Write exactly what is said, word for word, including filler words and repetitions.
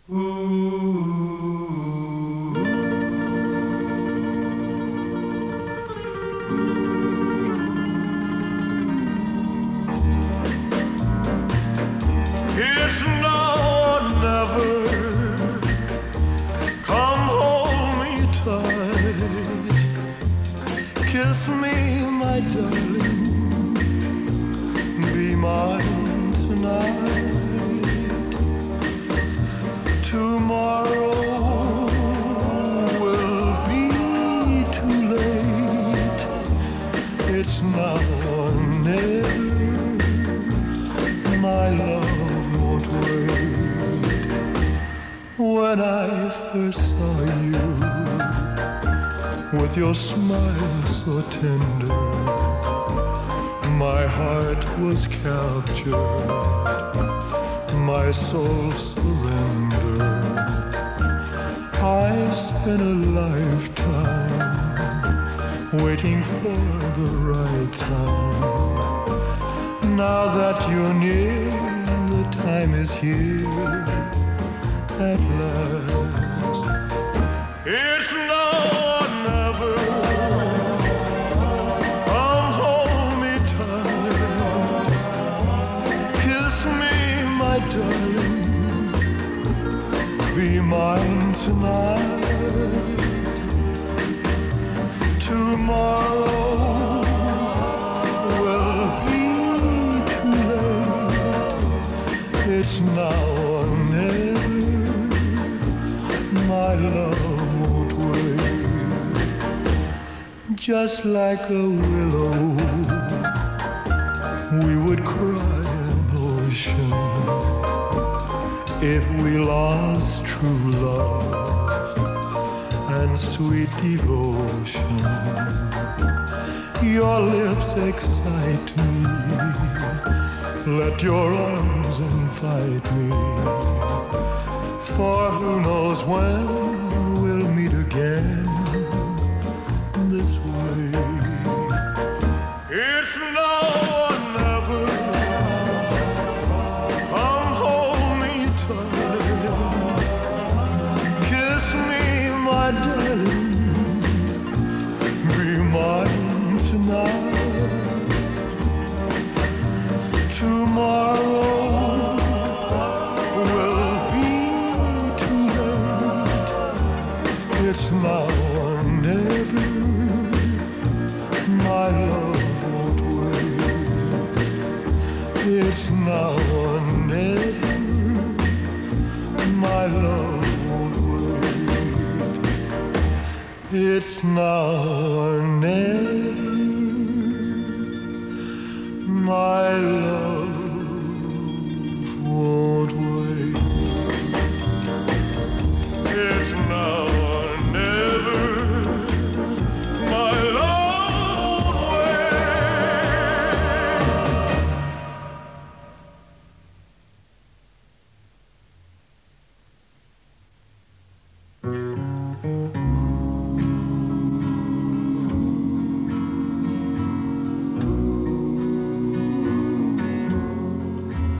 It's now or never. Come hold me tight. Kiss me, my darling. Be mine tonight. Tomorrow will be too late. It's now or never. My love won't wait. When I first saw you, with your smile so tender, my heart was captured, my soul surrendered. I spent a lifetime waiting for the right time. Now that you're near, the time is here at last. It's now or never. Come hold me tight. Kiss me, my darling. Be mine tonight. Tomorrow it's now or never. My love won't wait. Just like a willow, we would cry an ocean if we lost true love and sweet devotion. Your lips excite me. Let your arms invite me, for who knows when we'll meet again this way. It's now or never. Come hold me tight. Kiss me, my darling. Be mine tonight. Tomorrow will be too late. It's now or never. My love won't wait. It's now or never. My love won't wait. It's now or never. My love.